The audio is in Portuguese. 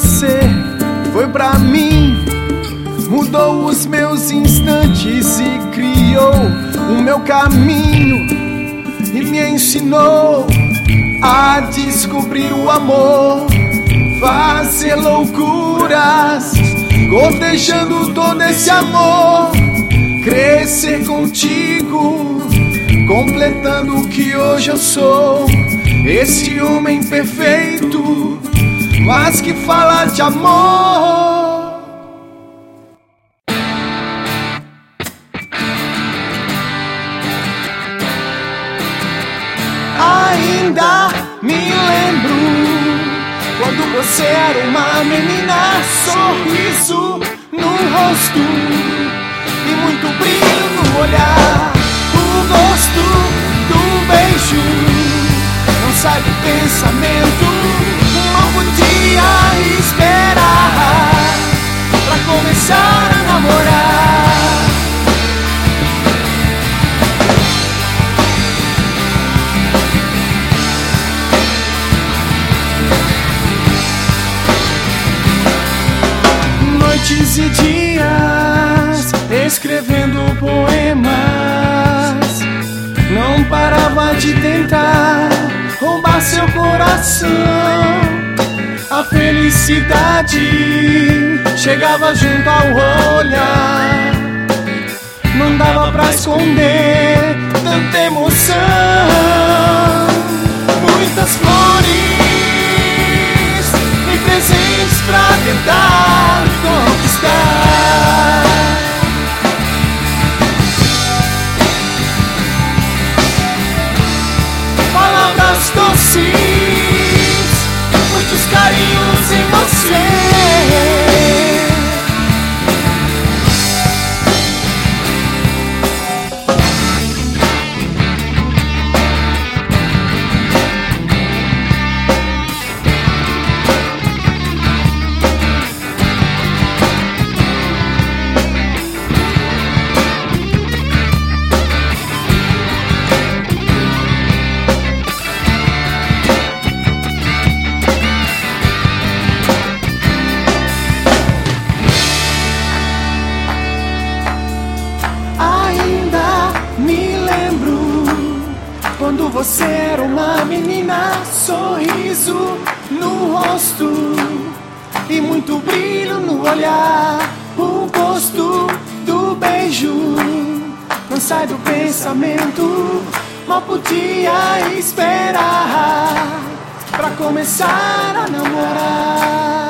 você foi pra mim, mudou os meus instantes e criou o meu caminho e me ensinou a descobrir o amor, fazer loucuras, cotejando todo esse amor, crescer contigo, completando o que hoje eu sou, esse homem perfeito, mas que fala de amor. Ainda me lembro quando você era uma menina, sorriso no rosto e muito brilho no olhar, o gosto do beijo não sai do pensamento, não podia esperar pra começar a namorar. Noites e dias escrevendo poemas, não parava de tentar roubar seu coração. A felicidade chegava junto ao olhar, não dava pra esconder tanta emoção. Muitas flores e presentes pra tentar conquistar. Palavras doces, muitos carinhos em você. Quando você era uma menina, sorriso no rosto e muito brilho no olhar, o gosto do beijo não sai do pensamento, mal podia esperar pra começar a namorar.